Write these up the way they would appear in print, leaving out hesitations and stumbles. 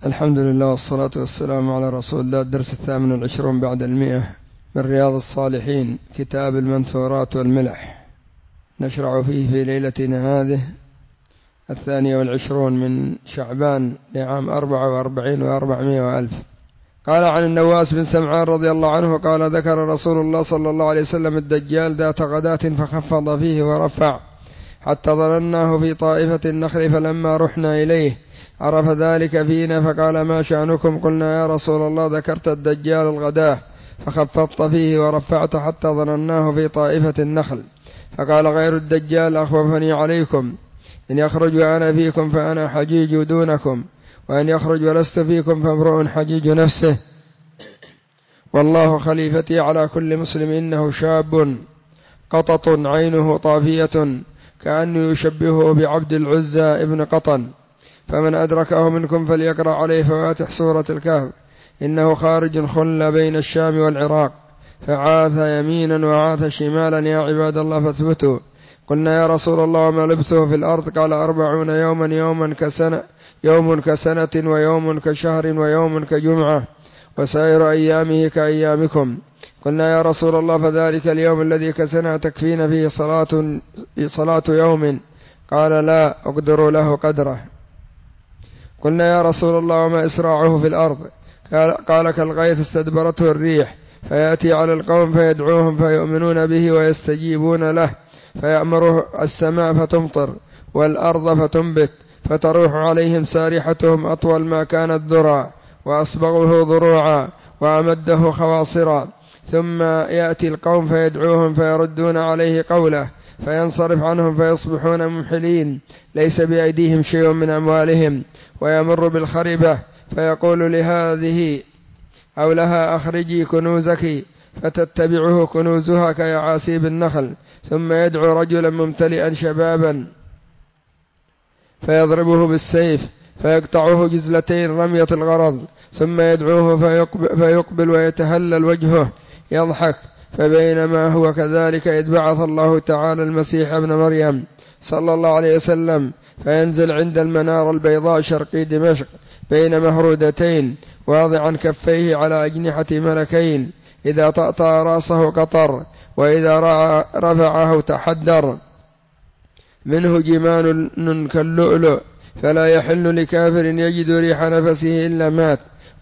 الحمد لله والصلاة والسلام على رسول الله. الدرس 28 بعد 100 من رياض الصالحين، كتاب المنثورات والملح، نشرع فيه في ليلتنا هذه 22 من شعبان لعام 44 و400 وألف. قال عن النواس بن سمعان رضي الله عنه قال: ذكر رسول الله صلى الله عليه وسلم الدجال ذات غداة فخفض فيه ورفع حتى ظنناه في طائفة النخل، فلما رحنا إليه عرف ذلك فينا فقال: ما شأنكم؟ قلنا: يا رسول الله ذكرت الدجال الغداة فخفضت فيه ورفعت حتى ظنناه في طائفة النخل. فقال: غير الدجال أخوفني عليكم، إن يخرج أنا فيكم فأنا حجيج دونكم، وإن يخرج ولست فيكم فامرؤ حجيج نفسه، والله خليفتي على كل مسلم، إنه شاب قطط عينه طافية كأنه يشبهه بعبد العزى ابن قطن، فمن أدركه منكم فليقرأ عليه فواتح سورة الكهف، إنه خارج خل بين الشام والعراق، فعاث يمينا وعاث شمالا، يا عباد الله فاثبتوا. قلنا: يا رسول الله وما لبثه في الأرض؟ قال: 40 يوما، يوم كسنة ويوم كشهر ويوم كجمعة، وسائر أيامه كأيامكم. قلنا: يا رسول الله فذلك اليوم الذي كسنة تكفينا فيه صلاة يوم؟ قال: لا أقدر له قدره. قلنا: يا رسول الله وما إسراعه في الأرض؟ قال: كالغيث استدبرته الريح، فيأتي على القوم فيدعوهم فيؤمنون به ويستجيبون له، فيأمره السماء فتمطر والأرض فتنبت، فتروح عليهم سارحتهم أطول ما كانت ذرعا، وأصبغه ضروعا، وأمده خواصرا، ثم يأتي القوم فيدعوهم فيردون عليه قوله، فينصرف عنهم فيصبحون ممحلين ليس بأيديهم شيء من أموالهم، ويمر بالخربة فيقول لهذه أو لها: أخرجي كنوزك، فتتبعه كنوزها كيعاسيب النخل، ثم يدعو رجلا ممتلئا شبابا فيضربه بالسيف فيقطعه جزلتين رمية الغرض، ثم يدعوه فيقبل ويتهلل وجهه يضحك. فبينما هو كذلك إذ بعث الله تعالى المسيح ابن مريم صلى الله عليه وسلم، فينزل عند المنارة البيضاء شرقي دمشق بين مهرودتين، واضعا كفيه على أجنحة ملكين، إذا طأطأ رأسه قطر، وإذا رفعه تحدر، منه جمان كاللؤلؤ، فلا يحل لكافر يجد ريح نفسه إلا مات،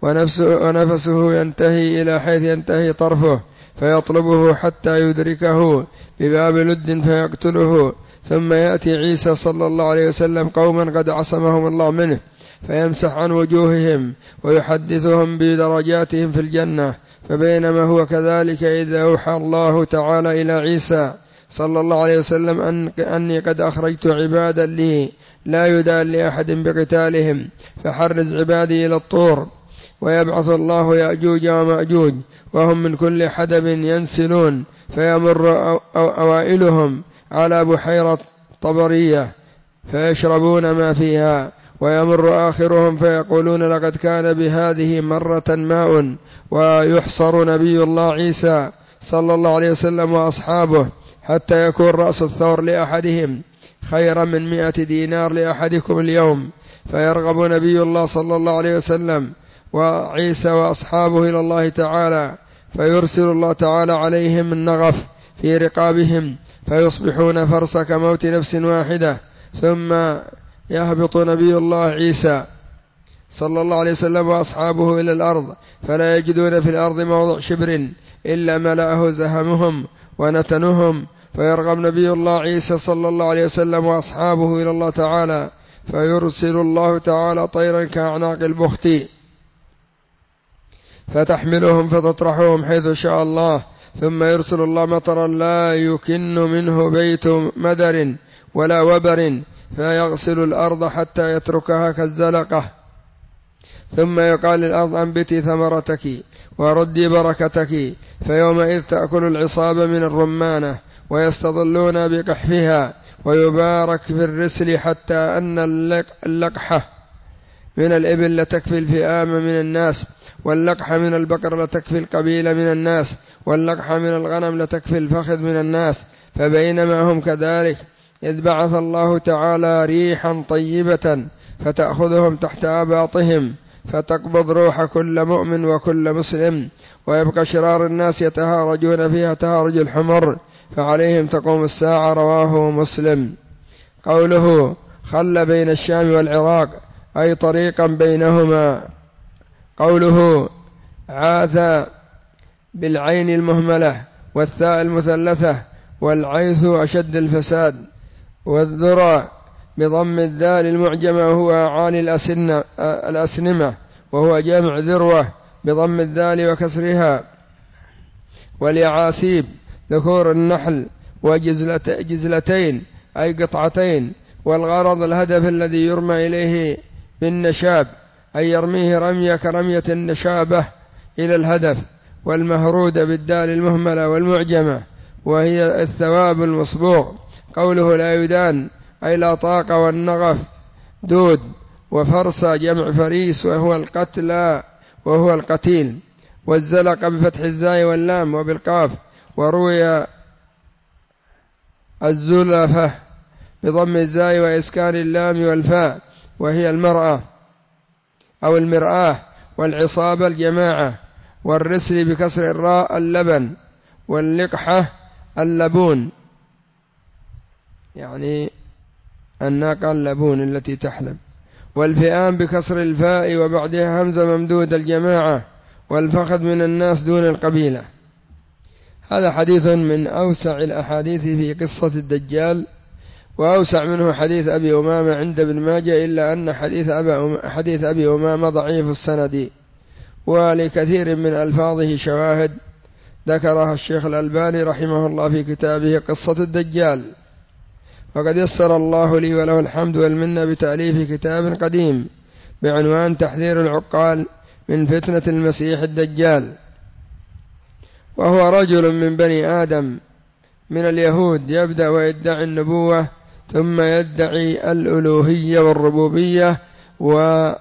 ونفسه ينتهي إلى حيث ينتهي طرفه، فيطلبه حتى يدركه بباب لد فيقتله. ثم يأتي عيسى صلى الله عليه وسلم قوما قد عصمهم الله منه، فيمسح عن وجوههم ويحدثهم بدرجاتهم في الجنة. فبينما هو كذلك إذا أوحى الله تعالى إلى عيسى صلى الله عليه وسلم أني قد أخرجت عبادا لي لا يدان لأحد بقتالهم، فحرز عبادي إلى الطور. ويبعث الله يأجوج ومأجوج وهم من كل حدب ينسلون، فيمر أوائلهم على بحيرة طبرية فيشربون ما فيها، ويمر آخرهم فيقولون: لقد كان بهذه مرة ماء. ويحصر نبي الله عيسى صلى الله عليه وسلم وأصحابه حتى يكون رأس الثور لأحدهم خيرا من 100 دينار لأحدكم اليوم، فيرغب نبي الله صلى الله عليه وسلم وعيسى وأصحابه إلى الله تعالى، فيرسل الله تعالى عليهم النغف في رقابهم، فيصبحون فرس كموت نفس واحدة. ثم يهبط نبي الله عيسى صلى الله عليه وسلم وأصحابه إلى الأرض، فلا يجدون في الأرض موضع شبر إلا ملأه زهمهم ونتنهم، فيرغب نبي الله عيسى صلى الله عليه وسلم وأصحابه إلى الله تعالى، فيرسل الله تعالى طيرا كأعناق البخت فتحملهم فتطرحهم حيث شاء الله. ثم يرسل الله مطرا لا يكن منه بيت مدر ولا وبر، فيغسل الأرض حتى يتركها كالزلقة، ثم يقال للأرض: أنبتي ثمرتك وردي بركتك، فيومئذ تأكل العصابة من الرمانة ويستظلون بقحفها، ويبارك في الرسل حتى أن اللقحة من الإبل لتكفي الفئام من الناس، واللقحة من البقر لتكفي القبيلة من الناس، واللقحة من الغنم لتكفي الفخذ من الناس. فبينما هم كذلك إذ بعث الله تعالى ريحا طيبة فتأخذهم تحت أباطهم، فتقبض روح كل مؤمن وكل مسلم، ويبقى شرار الناس يتهارجون فيها تهارج الحمر، فعليهم تقوم الساعة. رواه مسلم. قوله خل بين الشام والعراق أي طريقا بينهما. قوله عاث بالعين المهملة والثاء المثلثة والعيث أشد الفساد، والذرى بضم الذال المعجمة وهو أعالي الأسنمة وهو جمع ذروة بضم الذال وكسرها، واليعاسيب ذكور النحل وجزلتين أي قطعتين، والغرض الهدف الذي يرمى إليه بالنشاب أي يرميه رمية كرمية النشابة إلى الهدف، والمهرود بالدال المهملة والمعجمة وهي الثواب المصبوغ. قوله لا يدان أي لا طاقة، والنغف دود، وفرصة جمع فريس وهو القتيل، والزلق بفتح الزاي واللام وبالقاف، وروي الزلفة بضم الزاي وإسكان اللام والفاء وهي المرأة أو المرآة، والعصابة الجماعة، والرسل بكسر الراء اللبن، واللقحة اللبون يعني الناقة اللبون التي تحلب، والفئام بكسر الفاء وبعدها همزة ممدود الجماعة، والفخذ من الناس دون القبيلة. هذا حديث من أوسع الأحاديث في قصة الدجال، وأوسع منه حديث أبي أمامة عند ابن ماجه، إلا أن حديث أبي أمامة ضعيف السند، ولكثير من ألفاظه شواهد ذكرها الشيخ الألباني رحمه الله في كتابه قصة الدجال. وقد يسر الله لي وله الحمد والمنة بتأليف كتاب قديم بعنوان تحذير العقال من فتنة المسيح الدجال، وهو رجل من بني آدم من اليهود يبدأ ويدعي النبوة ثم يدعي الألوهية والربوبية، وضعفه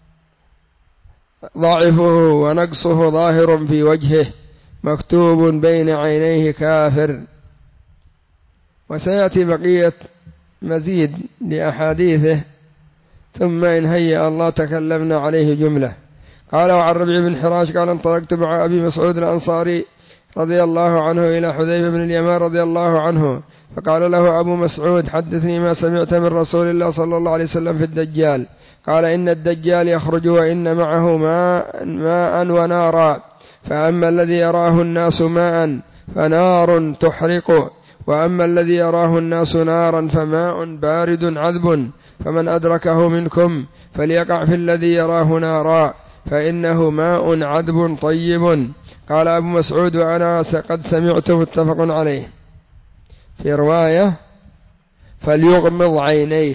ونقصه ظاهر في وجهه مكتوب بين عينيه كافر. وسيأتي بقية مزيد لأحاديثه، ثم إن هيأ الله تكلمنا عليه جملة. قال وعن ربيع بن حراش قال انطلقت مع أبي مسعود الأنصاري رضي الله عنه إلى حذيفة بن اليمان رضي الله عنه، فقال له أبو مسعود حدثني ما سمعت من رسول الله صلى الله عليه وسلم في الدجال. قال إن الدجال يخرج وإن معه ماء ونارا، فأما الذي يراه الناس ماء فنار تحرق، وأما الذي يراه الناس نارا فماء بارد عذب، فمن أدركه منكم فليقع في الذي يراه نارا فإنه ماء عذب طيب. قال أبو مسعود وأنا قد سمعت متفق عليه. في رواية فليغمض عينيه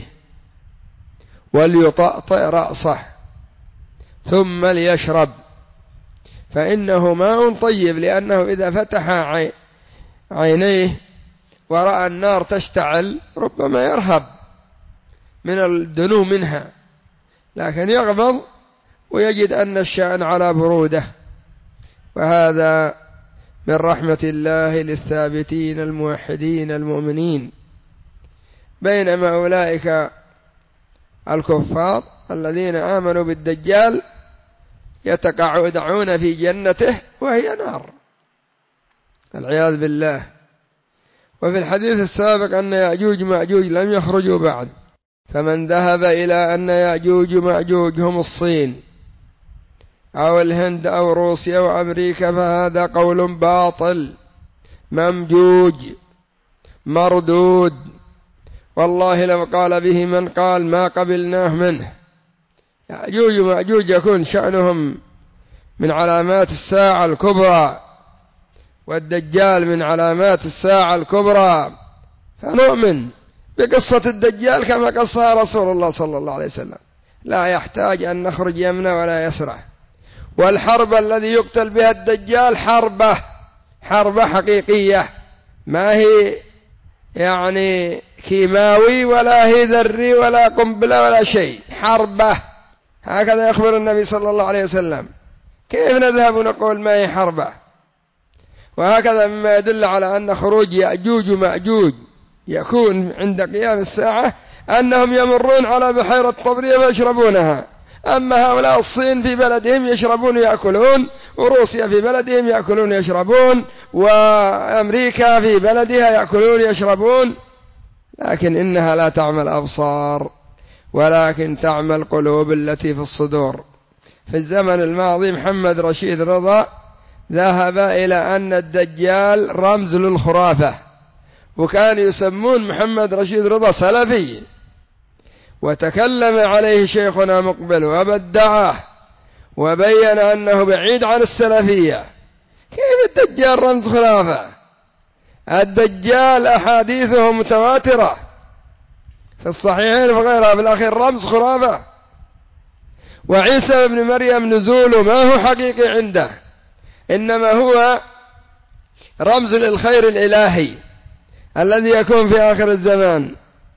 وليطأطئ رأسه ثم ليشرب، فإنه ماء طيب، لأنه إذا فتح عينيه ورأى النار تشتعل ربما يرهب من الدنو منها، لكن يغمض ويجد أن الشأن على برودة. وهذا من رحمة الله للثابتين الموحدين المؤمنين، بينما أولئك الكفار الذين آمنوا بالدجال يتقعدون في جنته وهي نار العياذ بالله. وفي الحديث السابق أن يأجوج مأجوج لم يخرجوا بعد، فمن ذهب إلى أن يأجوج مأجوج هم الصين أو الهند أو روسيا وأمريكا فهذا قول باطل ممجوج مردود، والله لو قال به من قال ما قبلناه منه. يأجوج ومأجوج يكون شأنهم من علامات الساعة الكبرى، والدجال من علامات الساعة الكبرى، فنؤمن بقصة الدجال كما قصها رسول الله صلى الله عليه وسلم، لا يحتاج أن نخرج يمنى ولا يسرى. والحرب الذي يقتل بها الدجال حربة حقيقية، ما هي يعني كيماوي ولا هي ذري ولا قنبلة ولا شيء، حربة. هكذا يخبر النبي صلى الله عليه وسلم. كيف نذهب ونقول ما هي حربة؟ وهكذا مما يدل على أن خروج يأجوج ومأجوج يكون عند قيام الساعة أنهم يمرون على بحيرة طبرية ويشربونها، أما هؤلاء الصين في بلدهم يشربون ويأكلون، وروسيا في بلدهم يأكلون ويشربون، وأمريكا في بلدها يأكلون ويشربون، لكن إنها لا تعمى الأبصار ولكن تعمى القلوب التي في الصدور. في الزمن الماضي محمد رشيد رضا ذهب إلى أن الدجال رمز للخرافة، وكان يسمون محمد رشيد رضا سلفي، وتكلم عليه شيخنا مقبل وبدعه وبين أنه بعيد عن السلفية. كيف الدجال رمز خرافة؟ الدجال أحاديثه متواترة في الصحيحين وغيرها، في الأخير رمز خرافة. وعيسى بن مريم نزوله ما هو حقيقي عنده، إنما هو رمز للخير الإلهي الذي يكون في آخر الزمان.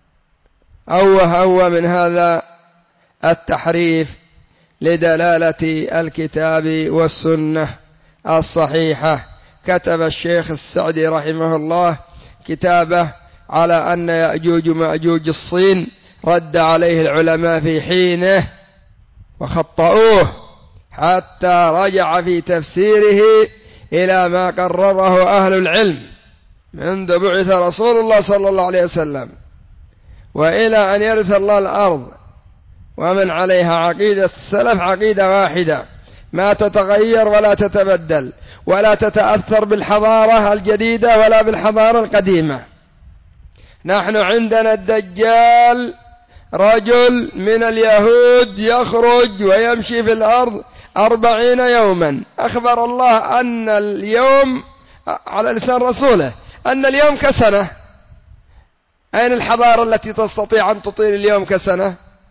أوه من هذا التحريف لدلالة الكتاب والسنة الصحيحة. كتب الشيخ السعدي رحمه الله كتابه على أن يأجوج مأجوج الصين، رد عليه العلماء في حينه وخطأوه حتى رجع في تفسيره إلى ما قرره أهل العلم منذ بعث رسول الله صلى الله عليه وسلم وإلى أن يرث الله الأرض ومن عليها. عقيدة السلف عقيدة واحدة ما تتغير ولا تتبدل ولا تتأثر بالحضارة الجديدة ولا بالحضارة القديمة. نحن عندنا الدجال رجل من اليهود يخرج ويمشي في الأرض 40 يوما. أخبر الله أن اليوم على لسان رسوله أن اليوم كسنة. أين الحضارة التي تستطيع أن تطيل اليوم كسنة،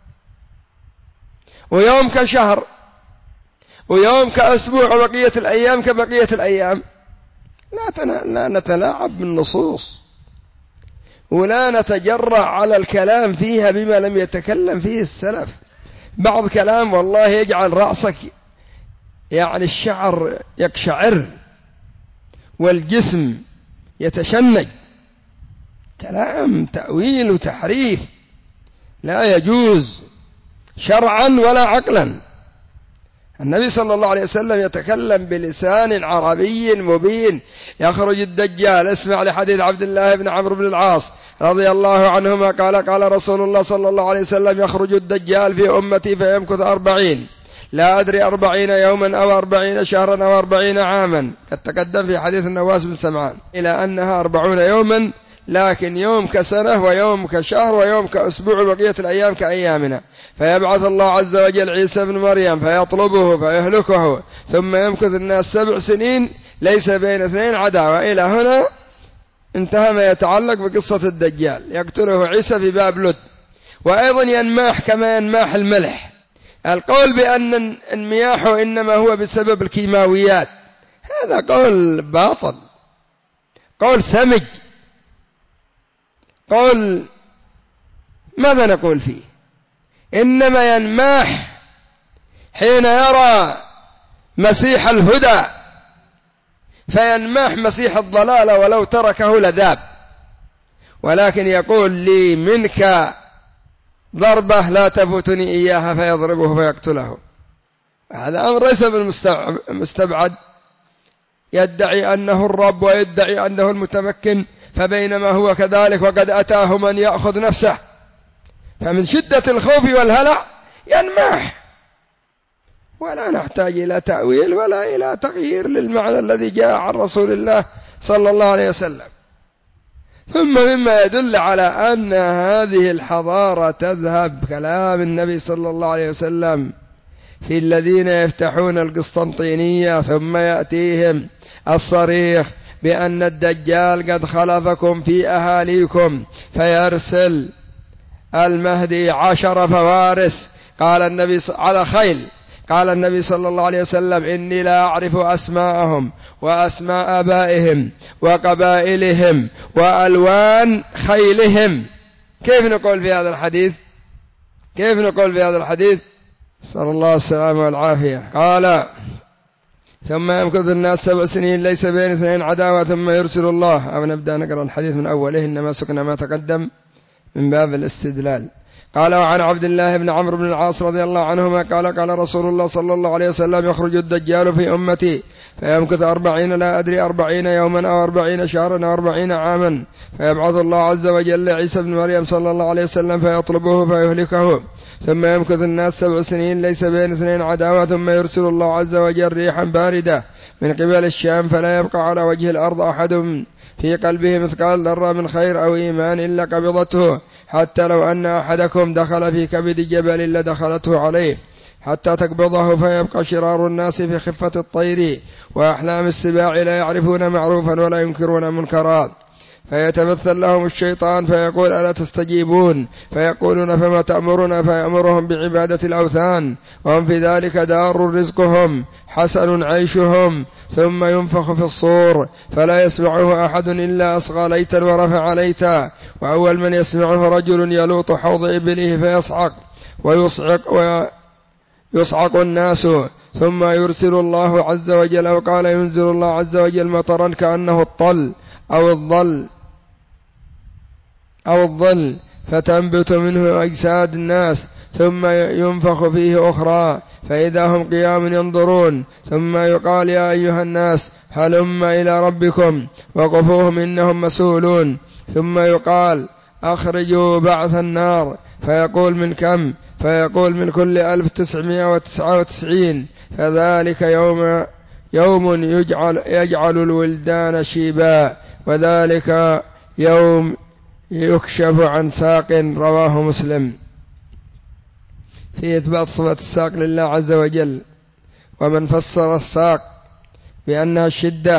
ويوم كشهر، ويوم كأسبوع، وبقية الأيام كبقية الأيام؟ لا نتلاعب بالنصوص ولا نتجرأ على الكلام فيها بما لم يتكلم فيه السلف. بعض كلام والله يجعل رأسك يعني الشعر يقشعر والجسم يتشنج. كلام تأويل وتحريف لا يجوز شرعا ولا عقلا. النبي صلى الله عليه وسلم يتكلم بلسان عربي مبين. يخرج الدجال، اسمع لحديث عبد الله بن عمرو بن العاص رضي الله عنهما قال قال رسول الله صلى الله عليه وسلم يخرج الدجال في أمتي فيمكث 40، لا أدري 40 يوما أو 40 شهرا أو 40 عاما، قد تقدم في حديث النواس بن سمعان، إلى أنها 40 يوما، لكن يوم كسنة ويوم كشهر ويوم كأسبوع وبقية الأيام كأيامنا. فيبعث الله عز وجل عيسى بن مريم فيطلبه فيهلكه، ثم يمكث الناس 7 سنين ليس بين 2 عداوة. إلى هنا انتهى ما يتعلق بقصة الدجال. يقتله عيسى في باب لد، وأيضا ينماح كما ينماح الملح. القول بأن انمياحه إنما هو بسبب الكيماويات هذا قول باطل، قول سمج، قول ماذا نقول فيه؟ إنما ينماح حين يرى مسيح الهدى فينماح مسيح الضلال ولو تركه لذاب، ولكن يقول لي منك ضربة لا تفوتني إياها فيضربه فيقتله. هذا أمر ليس بالمستبعد. يدعي أنه الرب ويدعي أنه المتمكن، فبينما هو كذلك وقد أتاه من يأخذ نفسه، فمن شدة الخوف والهلع ينماح. ولا نحتاج إلى تأويل ولا إلى تغيير للمعنى الذي جاء عن رسول الله صلى الله عليه وسلم. ثم مما يدل على أن هذه الحضارة تذهب كلام النبي صلى الله عليه وسلم في الذين يفتحون القسطنطينية ثم يأتيهم الصريخ بأن الدجال قد خلفكم في أهاليكم فيرسل المهدي 10 فوارس قال النبي على خيل. قال النبي صلى الله عليه وسلم إني لا أعرف أسماءهم وأسماء آبائهم وقبائلهم وألوان خيلهم. كيف نقول في هذا الحديث؟ كيف نقول في هذا الحديث؟ صلى الله السلامة والعافية. قال ثم يمكث الناس 7 سنين ليس بين 2 عداوة ثم يرسل الله. أو نبدأ نقرأ الحديث من أوله، إنما سكن ما تقدم من باب الاستدلال. قال وعن عبد الله بن عمرو بن العاص رضي الله عنهما قال رسول الله صلى الله عليه وسلم يخرج الدجال في أمتي فيمكث 40 لا أدري 40 يوما أو 40 شهرا أو 40 عاما فيبعث الله عز وجل عيسى بن مريم صلى الله عليه وسلم فيطلبه فيهلكه ثم يمكث الناس 7 سنين ليس بين اثنين عداوة ثم يرسل الله عز وجل ريحا باردة من قبل الشام فلا يبقى على وجه الأرض أحد في قلبه مثقال ذرة من خير أو إيمان إلا قبضته حتى لو أن أحدكم دخل في كبد جبل لدخلته عليه حتى تقبضه فيبقى شرار الناس في خفة الطير وأحلام السباع لا يعرفون معروفا ولا ينكرون منكرا فيتمثل لهم الشيطان فيقول ألا تستجيبون فيقولون فما تأمرنا فيأمرهم بعبادة الأوثان وهم في ذلك دار رزقهم حسن عيشهم ثم ينفخ في الصور فلا يسمعه أحد إلا أصغى ليتا ورفع ليتا وأول من يسمعه رجل يلوط حوض إبله فيصعق ويصعق الناس ثم يرسل الله عز وجل أو قال ينزل الله عز وجل مطرا كأنه الطل أو الظل فتنبت منه أجساد الناس ثم ينفخ فيه أخرى فإذا هم قيام ينظرون ثم يقال يا أيها الناس هلم إلى ربكم وقفوهم إنهم مسؤولون ثم يقال أخرجوا بعث النار فيقول من كم فيقول من كل 1999 فذلك يوم يجعل الولدان شيبا وذلك يوم يكشف عن ساق رواه مسلم. في إثبات صفة الساق لله عز وجل ومن فسر الساق بأنها الشدة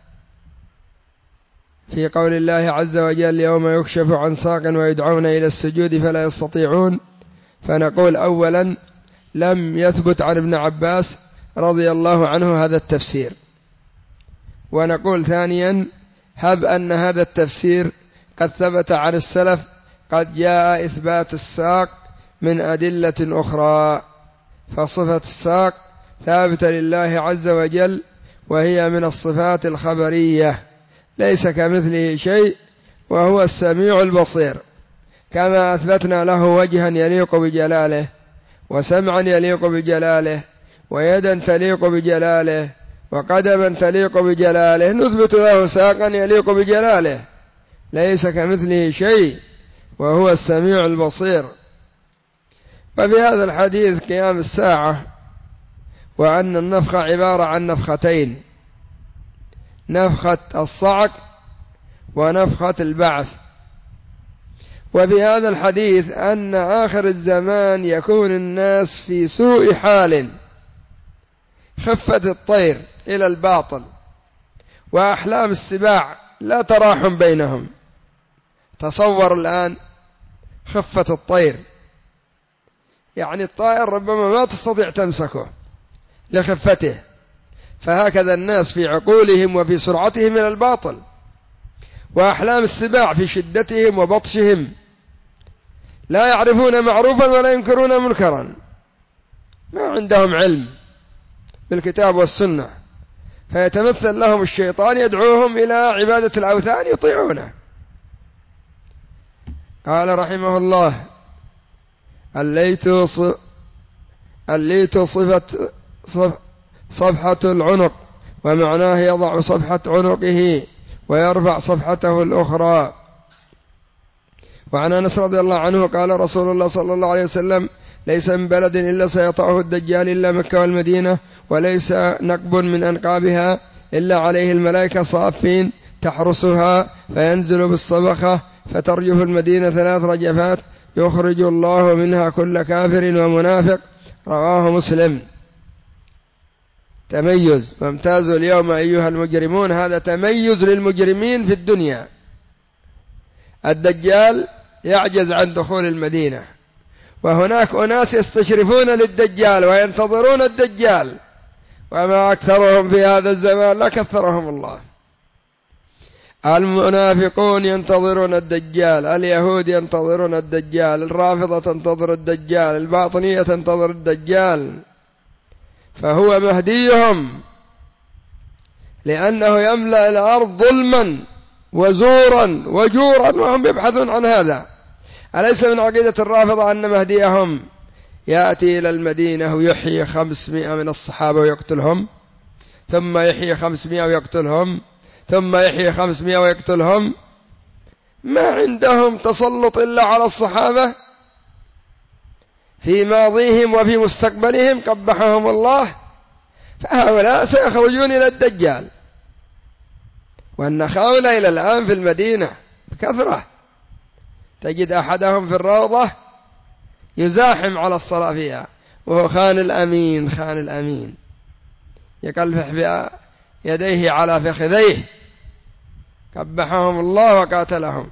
في قول الله عز وجل يوم يكشف عن ساق ويدعون إلى السجود فلا يستطيعون فنقول أولا لم يثبت عن ابن عباس رضي الله عنه هذا التفسير ونقول ثانيا هب أن هذا التفسير قد ثبت عن السلف قد جاء إثبات الساق من أدلة أخرى فصفة الساق ثابتة لله عز وجل وهي من الصفات الخبرية ليس كمثله شيء وهو السميع البصير كما أثبتنا له وجها يليق بجلاله وسمعا يليق بجلاله ويدا تليق بجلاله وقدما تليق بجلاله نثبت له ساقا يليق بجلاله ليس كمثله شيء وهو السميع البصير. وفي هذا الحديث قيام الساعة وأن النفخة عبارة عن نفختين نفخة الصعق ونفخة البعث. وفي هذا الحديث أن آخر الزمان يكون الناس في سوء حال خفة الطير إلى الباطل وأحلام السباع لا تراحم بينهم. تصور الآن خفة الطير يعني الطائر ربما ما تستطيع تمسكه لخفته فهكذا الناس في عقولهم وفي سرعتهم إلى الباطل وأحلام السباع في شدتهم وبطشهم لا يعرفون معروفا ولا ينكرون منكرا ما عندهم علم بالكتاب والسنة فيتمثل لهم الشيطان يدعوهم إلى عبادة الأوثان يطيعونه. قال رحمه الله الليت صفحة العنق ومعناه يضع صفحة عنقه ويرفع صفحته الأخرى. وعن أنس رضي الله عنه قال رسول الله صلى الله عليه وسلم ليس من بلد إلا سيطأه الدجال إلا مكة والمدينة وليس نقب من أنقابها إلا عليه الملائكة صافين تحرسها فينزل بالصبخة فترجف المدينة 3 رجفات يخرج الله منها كل كافر ومنافق رواه مسلم. تميز وامتازوا اليوم أيها المجرمون هذا تميز للمجرمين في الدنيا. الدجال يعجز عن دخول المدينة وهناك أناس يستشرفون للدجال وينتظرون الدجال وما أكثرهم في هذا الزمان لا كثرهم الله. المنافقون ينتظرون الدجال اليهود ينتظرون الدجال الرافضة تنتظر الدجال الباطنية تنتظر الدجال فهو مهديهم لأنه يملأ الأرض ظلما وزورا وجورا وهم يبحثون عن هذا أليس من عقيدة الرافضة أن مهديهم يأتي إلى المدينة ويحيي 500 من الصحابة ويقتلهم، ثم يحيي 500 ويقتلهم، ثم يحيي 500 ويقتلهم؟ ما عندهم تسلط إلا على الصحابة في ماضيهم وفي مستقبلهم قبحهم الله. فهؤلاء سيخرجون إلى الدجال، والنخاولة إلى الآن في المدينة بكثرة، تجد أحدهم في الروضة يزاحم على الصلاة فيها وهو خان الأمين، خان الأمين، يقلفح بيديه على فخذيه، قبحهم الله وقاتلهم.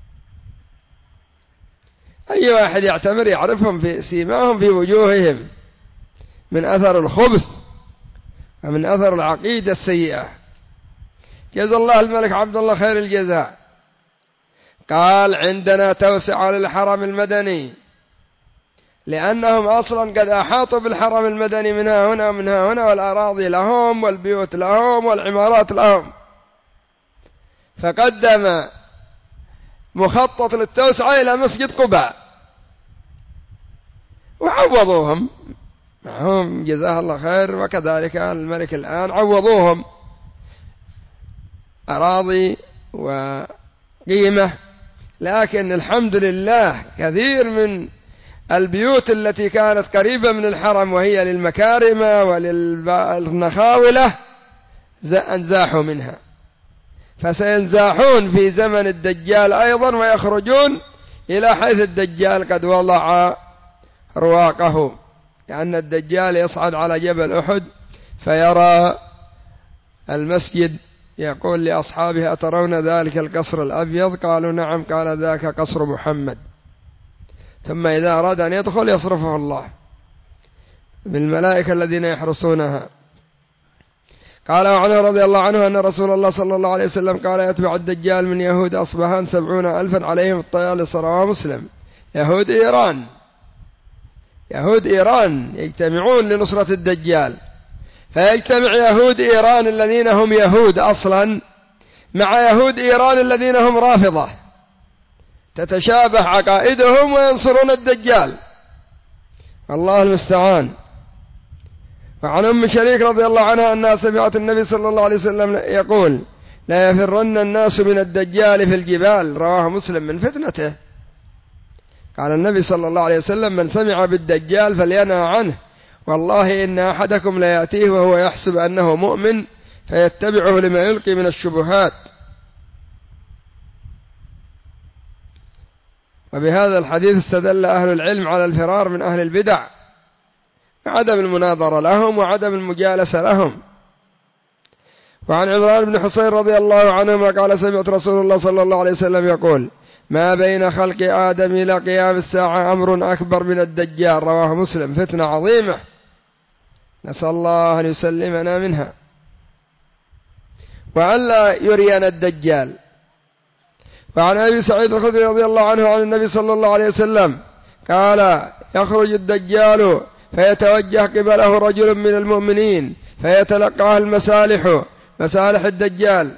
أي واحد يعتبر يعرفهم في سيماهم في وجوههم من أثر الخبث ومن أثر العقيدة السيئة. جزا الله الملك عبد الله خير الجزاء، قال عندنا توسعة للحرم المدني، لأنهم أصلا قد أحاطوا بالحرم المدني من هنا ومن هنا، والأراضي لهم والبيوت لهم والعمارات لهم، فقدم مخطط للتوسعة إلى مسجد قباء وعوضوهم معهم جزاه الله خير. وكذلك الملك الآن عوضوهم أراضي وقيمة، لكن الحمد لله كثير من البيوت التي كانت قريبة من الحرم وهي للمكارم وللنخاولة انزاحوا منها، فسينزاحون في زمن الدجال أيضا ويخرجون إلى حيث الدجال قد وضع رواقه، لأن الدجال يصعد على جبل أحد فيرى المسجد، يقول لأصحابه أترون ذلك القصر الأبيض؟ قالوا نعم، قال ذاك قصر محمد. ثم إذا أراد أن يدخل يصرفه الله بالملائكة الذين يحرسونها. قال وعنه رضي الله عنه أن رسول الله صلى الله عليه وسلم قال يتبع الدجال من يهود أصبهان 70,000 عليهم الطيالس، رواه مسلم. يهود إيران، يهود إيران يجتمعون لنصرة الدجال، فيجتمع يهود إيران الذين هم يهود أصلا مع يهود إيران الذين هم رافضة، تتشابه عقائدهم وينصرون الدجال، الله المستعان. وعن أم شريك رضي الله عنها أنها سمعت النبي صلى الله عليه وسلم يقول لا يفرن الناس من الدجال في الجبال، رواه مسلم، من فتنته. قال النبي صلى الله عليه وسلم من سمع بالدجال فلينهى عنه، والله إن أحدكم لا يأتيه وهو يحسب أنه مؤمن فيتبعه لما يلقي من الشبهات. وبهذا الحديث استدل أهل العلم على الفرار من أهل البدع وعدم المناظرة لهم وعدم المجالسة لهم. وعن عمران بن حصين رضي الله عنهما قال سمعت رسول الله صلى الله عليه وسلم يقول ما بين خلق آدم إلى قيام الساعة أمر أكبر من الدجال، رواه مسلم، فتنة عظيمة نسأل الله أن يسلمنا منها وأن لا يرينا الدجال. وعن أبي سعيد الخدري رضي الله عنه عن النبي صلى الله عليه وسلم قال يخرج الدجال فيتوجه قبله رجل من المؤمنين فيتلقاه مسالح الدجال،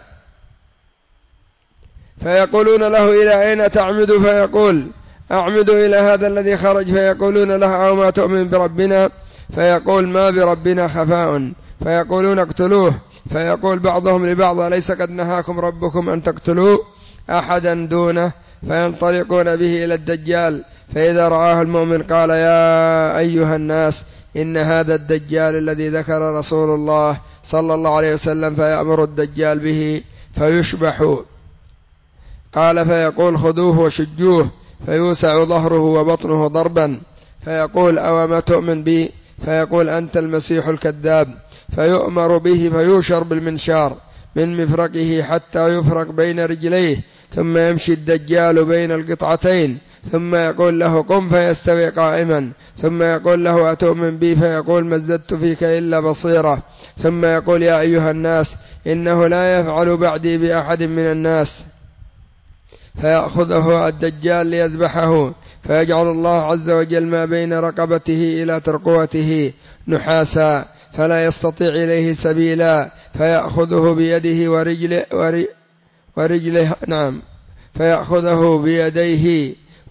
فيقولون له إلى أين تعمد؟ فيقول أعمد إلى هذا الذي خرج، فيقولون له أو ما تؤمن بربنا؟ فيقول ما بربنا خفاء، فيقولون اقتلوه، فيقول بعضهم لبعض أليس قد نهاكم ربكم أن تقتلوا أحدا دونه؟ فينطلقون به إلى الدجال، فإذا رآه المؤمن قال يا أيها الناس إن هذا الدجال الذي ذكر رسول الله صلى الله عليه وسلم، فيأمر الدجال به فيشبح، قال فيقول خذوه وشجوه، فيوسع ظهره وبطنه ضربا، فيقول أو ما تؤمن بي؟ فيقول أنت المسيح الكذاب، فيؤمر به فيوشر بالمنشار من مفرقه حتى يفرق بين رجليه، ثم يمشي الدجال بين القطعتين، ثم يقول له قم فيستوي قائما، ثم يقول له أتؤمن بي؟ فيقول ما ازددت فيك إلا بصيرة، ثم يقول يا أيها الناس إنه لا يفعل بعدي بأحد من الناس، فيأخذه الدجال ليذبحه، فيجعل الله عز وجل ما بين رقبته إلى ترقوته نحاسا فلا يستطيع إليه سبيلا، فيأخذه بيده ورجله فيأخذه بيديه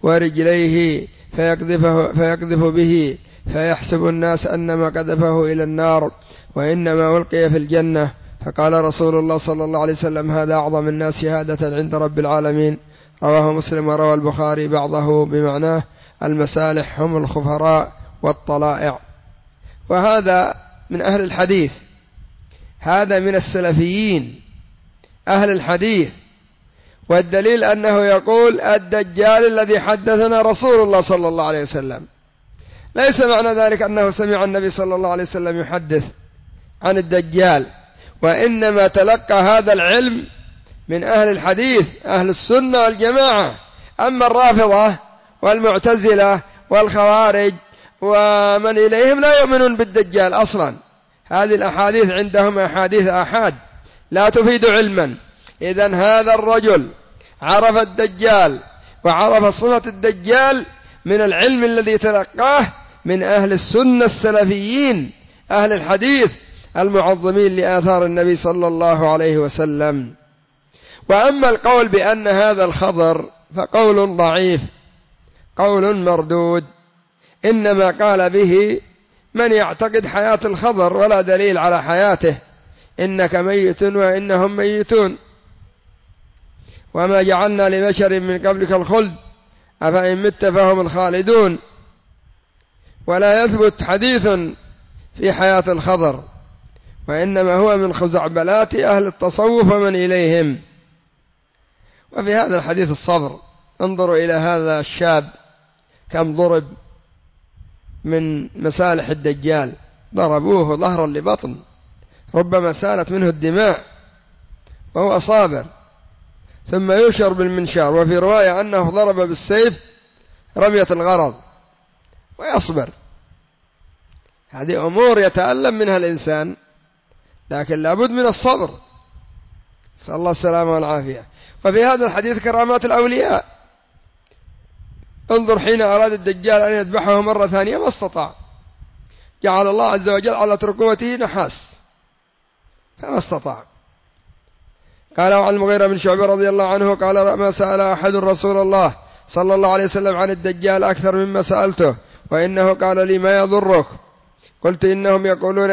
ورجليه فيقذف به فيحسب الناس أنما قذفه إلى النار وإنما ألقي في الجنة. فقال رسول الله صلى الله عليه وسلم: هذا أعظم الناس شهادة عند رب العالمين. رواه مسلم وروى البخاري بعضه بمعناه: المسالح هم الخفراء والطلائع. وهذا من أهل الحديث، هذا من السلفيين أهل الحديث. والدليل أنه يقول: الدجال الذي حدثنا رسول الله صلى الله عليه وسلم. ليس معنى ذلك أنه سمع النبي صلى الله عليه وسلم يحدث عن الدجال، وإنما تلقى هذا العلم من أهل الحديث أهل السنة والجماعة. أما الرافضة والمعتزلة والخوارج ومن إليهم لا يؤمنون بالدجال أصلا. هذه الأحاديث عندهم أحاديث آحاد لا تفيد علما. إذن هذا الرجل عرف الدجال وعرف صفة الدجال من العلم الذي تلقاه من أهل السنة السلفيين أهل الحديث المعظمين لآثار النبي صلى الله عليه وسلم. وأما القول بأن هذا الخضر فقول ضعيف، قول مردود، إنما قال به من يعتقد حياة الخضر ولا دليل على حياته. إنك ميت وإنهم ميتون، وما جعلنا لبشر من قبلك الخلد أفإن مت فهم الخالدون. ولا يثبت حديث في حياة الخضر، وإنما هو من خزعبلات أهل التصوف ومن إليهم. وفي هذا الحديث الصبر. انظروا إلى هذا الشاب كم ضرب من مسالح الدجال، ضربوه ظهرا لبطن، ربما سالت منه الدماء وهو صابر، ثم يشر بالمنشار. وفي رواية أنه ضرب بالسيف رمية الغرض ويصبر. هذه أمور يتألم منها الإنسان، لكن لابد من الصبر. نسأل الله السلامة والعافية. وفي هذا الحديث كرامات الأولياء. انظر حين أراد الدجال أن يذبحه مرة ثانية ما استطاع، جعل الله عز وجل على ترقوته نحاس فما استطاع. قال عن المغيرة بن شعبة رضي الله عنه قال: ما سأل أحد رسول الله صلى الله عليه وسلم عن الدجال أكثر مما سألته، وإنه قال لي: ما يضرك؟ قلت: إنهم يقولون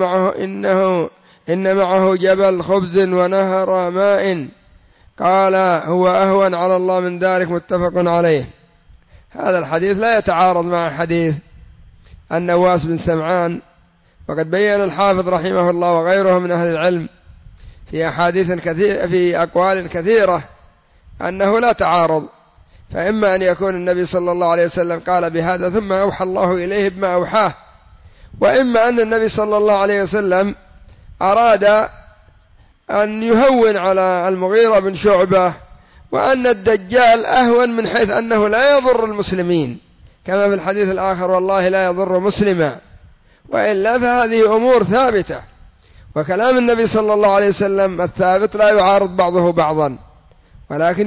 إن معه جبل خبز ونهر ماء. قال: هو أهون على الله من ذلك. متفق عليه. هذا الحديث لا يتعارض مع حديث النواس بن سمعان. وقد بين الحافظ رحمه الله وغيره من أهل العلم في أحاديث كثيرة في أقوال كثيرة أنه لا تعارض. فإما أن يكون النبي صلى الله عليه وسلم قال بهذا ثم أوحى الله إليه بما أوحاه، وإما أن النبي صلى الله عليه وسلم أراد أن يهون على المغيرة بن شعبة، وأن الدجال أهون من حيث أنه لا يضر المسلمين، كما في الحديث الآخر: والله لا يضر مسلما. وإلا فهذه أمور ثابتة، وكلام النبي صلى الله عليه وسلم الثابت لا يعارض بعضه بعضا، ولكن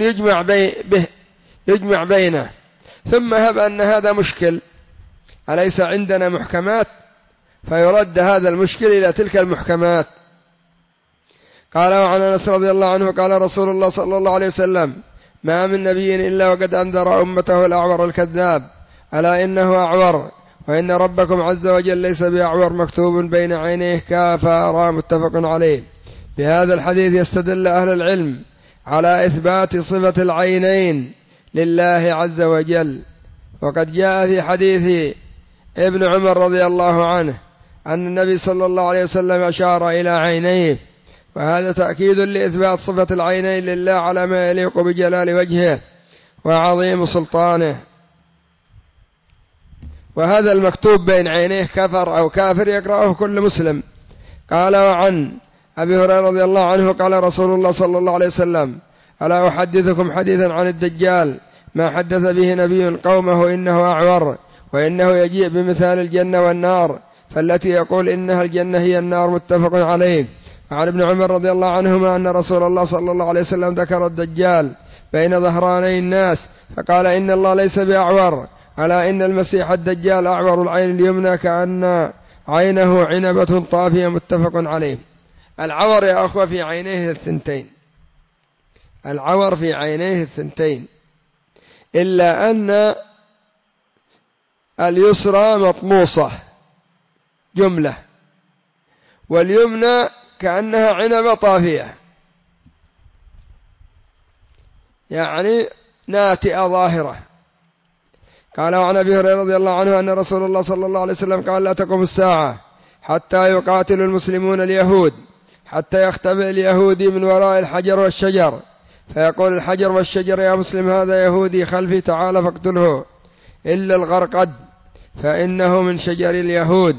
يجمع بينه. ثم هب أن هذا مشكل، أليس عندنا محكمات؟ فيرد هذا المشكل إلى تلك المحكمات. قال وعن أنس رضي الله عنه قال رسول الله صلى الله عليه وسلم: ما من نبي إلا وقد أنذر أمته الأعور الكذاب، ألا إنه أعور، وإن ربكم عز وجل ليس بأعور مكتوب بين عينيه كافارا. متفق عليه. بهذا الحديث يستدل أهل العلم على إثبات صفة العينين لله عز وجل. وقد جاء في حديث ابن عمر رضي الله عنه أن النبي صلى الله عليه وسلم أشار إلى عينيه، وهذا تأكيد لإثبات صفة العينين لله على ما يليق بجلال وجهه وعظيم سلطانه. وهذا المكتوب بين عينيه كفر أو كافر يقرأه كل مسلم. قال وعن أبي هريرة رضي الله عنه قال رسول الله صلى الله عليه وسلم: ألا أحدثكم حديثا عن الدجال ما حدث به نبي قومه إنه أعور، وإنه يجيء بمثال الجنة والنار، فالتي يقول إنها الجنة هي النار. متفق عليه. وعن ابن عمر رضي الله عنهما أن رسول الله صلى الله عليه وسلم ذكر الدجال بين ظهراني الناس فقال: إن الله ليس بأعور، ألا إن المسيح الدجال أعور العين اليمنى كأن عينه عنبة طافية. متفق عليه. العور يا أخوة في عينيه الثنتين، العور في عينيه الثنتين، إلا أن اليسرى مطموسة جملة، واليمنى كأنها عنبة طافية، يعني ناتئة ظاهرة. قال وعن أبي هريرة رضي الله عنه أن رسول الله صلى الله عليه وسلم قال لا تقوم الساعة حتى يقاتل المسلمون اليهود، حتى يختبئ اليهودي من وراء الحجر والشجر، فيقول الحجر والشجر يا مسلم هذا يهودي خلفي تعال فاقتله، إلا الغرقد فإنه من شجر اليهود.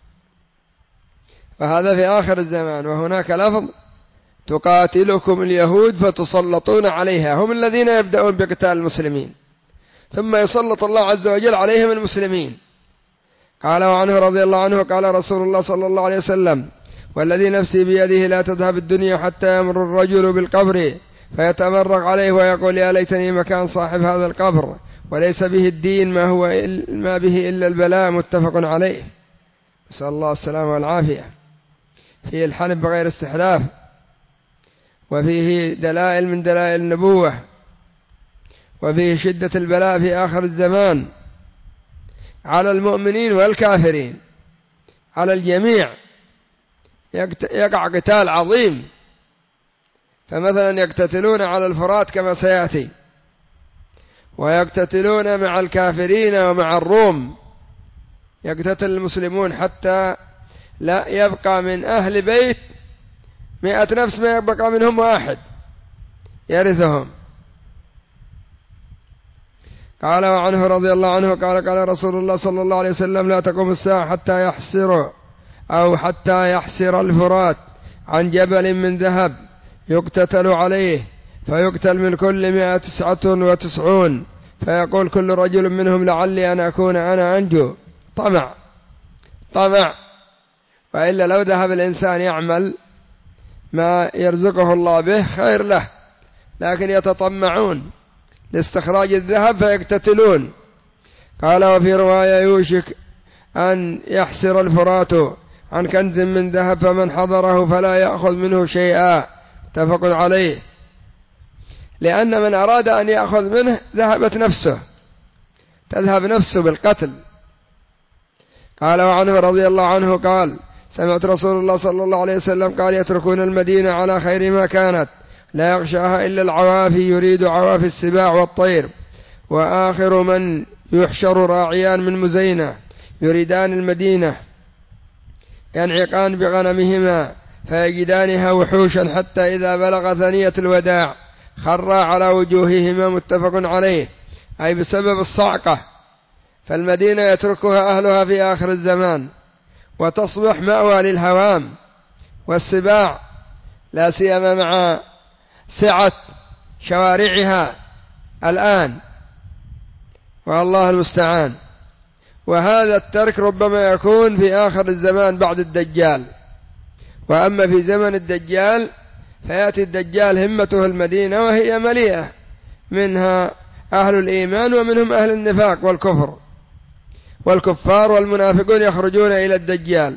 وهذا في آخر الزمان. وهناك لفظ تقاتلكم اليهود فتسلطون عليها، هم الذين يبدأون بقتال المسلمين ثم يسلط الله عز وجل عليهم المسلمين. قال وعنه رضي الله عنه قال رسول الله صلى الله عليه وسلم والذي نفسي بيده لا تذهب الدنيا حتى يمر الرجل بالقبر فيتمرق عليه ويقول يا ليتني مكان صاحب هذا القبر، وليس به الدين ما به إلا البلاء، متفق عليه. نسأل الله السلامة والعافية. فيه الحلف بغير استحلاف، وفيه دلائل من دلائل النبوة، وفيه شدة البلاء في آخر الزمان على المؤمنين والكافرين، على الجميع يقع قتال عظيم. فمثلا يقتتلون على الفرات كما سيأتي، ويقتتلون مع الكافرين ومع الروم، يقتتل المسلمون حتى لا يبقى من أهل بيت 100 نفس ما يبقى منهم واحد يرثهم. قال وعنه رضي الله عنه قال رسول الله صلى الله عليه وسلم لا تقوم الساعة حتى يحسر الفرات عن جبل من ذهب يقتتل عليه، فيقتل من كل 199، فيقول كل رجل منهم لعلي أن أكون أنا أنجو. طمع. وإلا لو ذهب الإنسان يعمل ما يرزقه الله به خير له، لكن يتطمعون لاستخراج الذهب فيقتتلون. قال وفي رواية يوشك أن يحسر الفرات عن كنز من ذهب فمن حضره فلا يأخذ منه شيئا، متفق عليه. لأن من أراد أن يأخذ منه تذهب نفسه بالقتل. قال وعنه رضي الله عنه قال سمعت رسول الله صلى الله عليه وسلم قال يتركون المدينة على خير ما كانت لا يغشاها إلا العوافي، يريد عوافي السباع والطير، وآخر من يحشر راعيان من مزينة يريدان المدينة ينعقان بغنمهما فيجدانها وحوشا حتى إذا بلغ ثنية الوداع خرا على وجوههما، متفق عليه، أي بسبب الصعقة. فالمدينة يتركها أهلها في آخر الزمان وتصبح مأوى للهوام والسباع، لا سيما مع سعة شوارعها الآن، والله المستعان. وهذا الترك ربما يكون في آخر الزمان بعد الدجال. وأما في زمن الدجال فيأتي الدجال همته المدينة وهي مليئة، منها أهل الإيمان ومنهم أهل النفاق والكفر، والكفار والمنافقون يخرجون إلى الدجال.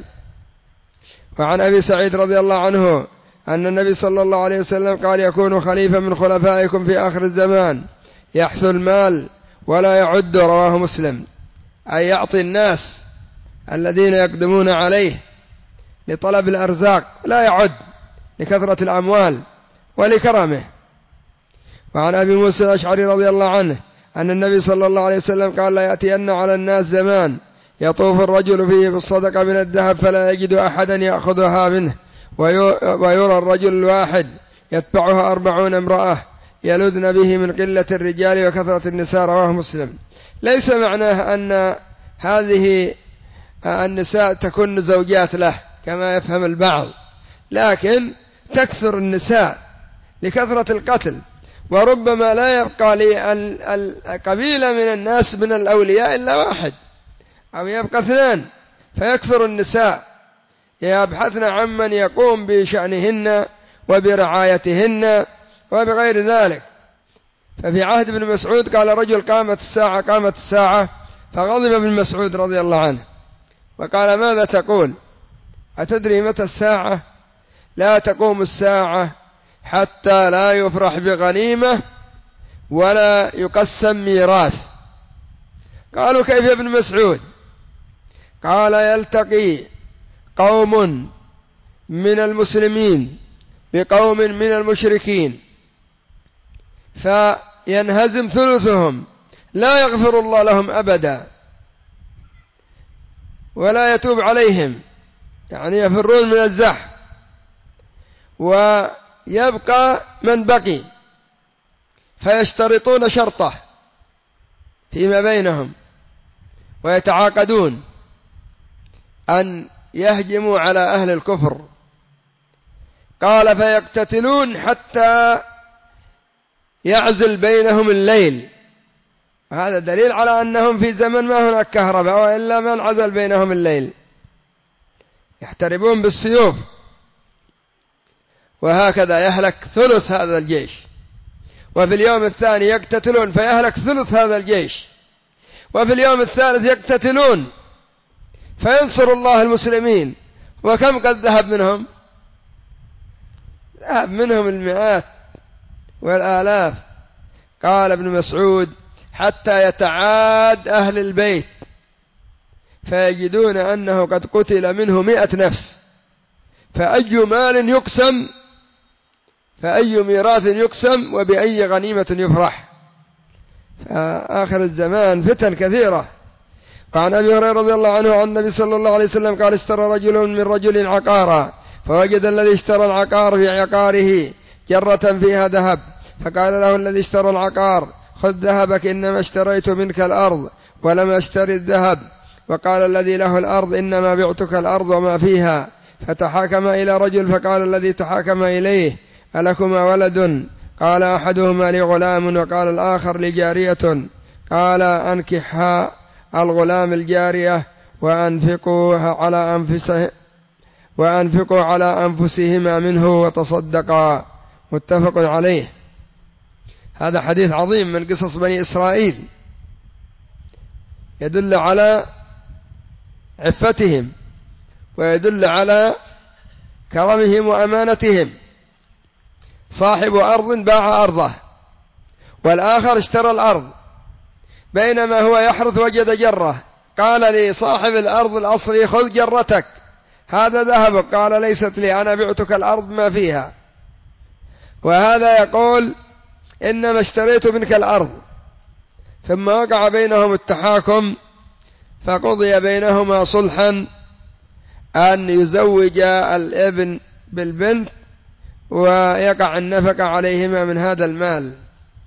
وعن أبي سعيد رضي الله عنه أن النبي صلى الله عليه وسلم قال يكون خليفة من خلفائكم في آخر الزمان يحث المال ولا يعد، رواه مسلم، أي يعطي الناس الذين يقدمون عليه لطلب الأرزاق لا يعد لكثرة الأموال ولكرمه. وعن أبي موسى الأشعري رضي الله عنه أن النبي صلى الله عليه وسلم قال لا يأتين على الناس زمان يطوف الرجل فيه بالصدقة من الذهب فلا يجد أحدا يأخذها منه، ويرى الرجل الواحد يتبعها 40 امرأة يلذن به من قلة الرجال وكثرة النساء، رواه مسلم. ليس معناه أن هذه النساء تكون زوجات له كما يفهم البعض، لكن تكثر النساء لكثرة القتل، وربما لا يبقى للقبيلة من الناس من الأولياء إلا واحد أو يبقى 2، فيكثر النساء يبحثن عمن يقوم بشأنهن وبرعايتهن وبغير ذلك. ففي عهد ابن مسعود قال رجل قامت الساعة، فغضب ابن مسعود رضي الله عنه وقال ماذا تقول؟ أتدري متى الساعة؟ لا تقوم الساعة حتى لا يفرح بغنيمة ولا يقسم ميراث. قالوا كيف يا ابن مسعود؟ قال يلتقي قوم من المسلمين بقوم من المشركين فينهزم ثلثهم لا يغفر الله لهم أبدا ولا يتوب عليهم، يعني يفرون من الزحف، ويبقى من بقي فيشترطون شرطه فيما بينهم ويتعاقدون أن يهجموا على أهل الكفر. قال فيقتتلون حتى يعزل بينهم الليل. هذا دليل على أنهم في زمن ما هناك كهرباء، وإلا من عزل بينهم الليل، يحتربون بالسيوف. وهكذا يهلك ثلث هذا الجيش، وفي اليوم الثاني يقتتلون فيهلك ثلث هذا الجيش، وفي اليوم الثالث يقتتلون فينصر الله المسلمين. وكم قد ذهب منهم؟ ذهب منهم المئات والآلاف. قال ابن مسعود حتى يتعاد أهل البيت فيجدون أنه قد قتل منه 100 نفس، فأي مال يقسم، فأي ميراث يقسم، وبأي غنيمة يفرح. فآخر الزمان فتن كثيرة. وعن أبي هريرة رضي الله عنه عن النبي صلى الله عليه وسلم قال اشترى رجل من رجل عقارا فوجد الذي اشترى العقار في عقاره جرة فيها ذهب، فقال له الذي اشترى العقار خذ ذهبك إنما اشتريت منك الأرض ولم أشتري الذهب. وقال الذي له الأرض إنما بعتك الأرض وما فيها. فتحاكم إلى رجل فقال الذي تحاكم إليه ألكما ولد؟ قال أحدهما لي غلام وقال الآخر لي جارية. قال أنكحها الغلام الجارية وأنفقوا على أنفسهما منه وتصدقا. متفق عليه. هذا حديث عظيم من قصص بني إسرائيل يدل على عفتهم ويدل على كرمهم وأمانتهم. صاحب أرض باع أرضه والآخر اشترى الأرض، بينما هو يحرث وجد جرة، قال لي صاحب الأرض الأصلي خذ جرتك هذا ذهبك، قال ليست لي أنا بعتك الأرض ما فيها. وهذا يقول إنما اشتريت منك الأرض. ثم وقع بينهم التحاكم فقضي بينهما صلحا أن يزوج الابن بالبنت ويقع النفقة عليهما من هذا المال.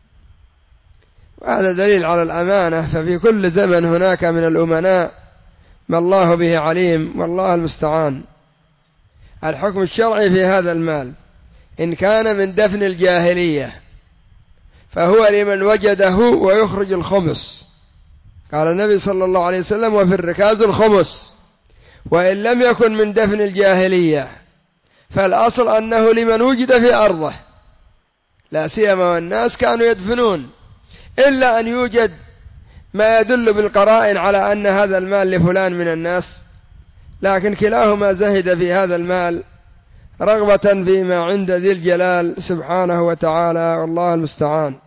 وهذا دليل على الأمانة. ففي كل زمن هناك من الأمناء ما الله به عليم، والله المستعان. الحكم الشرعي في هذا المال إن كان من دفن الجاهلية فهو لمن وجده ويخرج الخمس. قال النبي صلى الله عليه وسلم وفي الركاز الخمس. وإن لم يكن من دفن الجاهلية فالأصل أنه لمن وجد في أرضه، لا سيما والناس كانوا يدفنون، إلا أن يوجد ما يدل بالقرائن على أن هذا المال لفلان من الناس، لكن كلاهما زهد في هذا المال رغبة فيما عند ذي الجلال سبحانه وتعالى، والله المستعان.